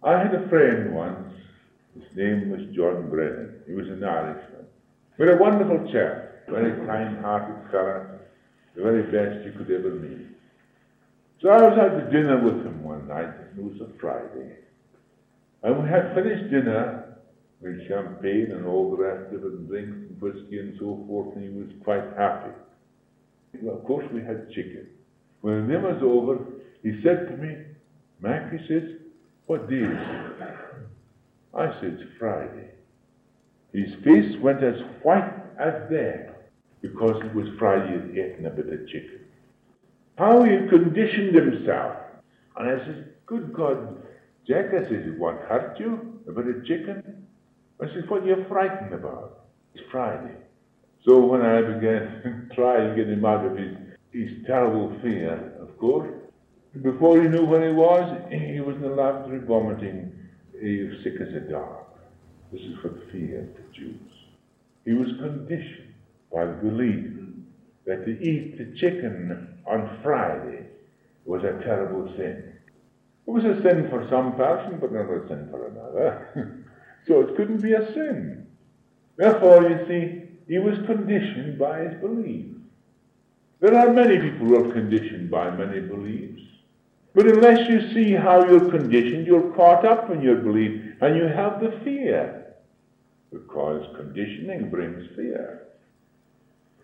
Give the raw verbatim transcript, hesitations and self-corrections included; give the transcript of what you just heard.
I had a friend once, his name was John Brennan. He was an Irishman. But a wonderful chap, very kind-hearted fellow, the very best you could ever meet. So I was out to dinner with him one night, and it was a Friday. And we had finished dinner with champagne and all the rest of it, and drinks and whiskey and so forth, and he was quite happy. Well, of course we had chicken. When the dinner was over, he said to me, "Mac," he says, "what day is it?" I said, "It's Friday." His face went as white as death, because it was Friday he had eaten a bit of chicken. How he had conditioned himself. And I said, "Good God, Jack," I said, "it won't hurt you, a bit of chicken?" I said, "What are you frightened about? It's Friday." So when I began to try and get him out of his, his terrible fear, of course, before he knew where he was, he was in the laboratory vomiting. He was sick as a dog. This is what fear produced. He was conditioned by the belief that to eat the chicken on Friday was a terrible sin. It was a sin for some person, but not a sin for another. So it couldn't be a sin. Therefore, you see, he was conditioned by his belief. There are many people who are conditioned by many beliefs. But unless you see how you're conditioned, you're caught up in your belief, and you have the fear. Because conditioning brings fear.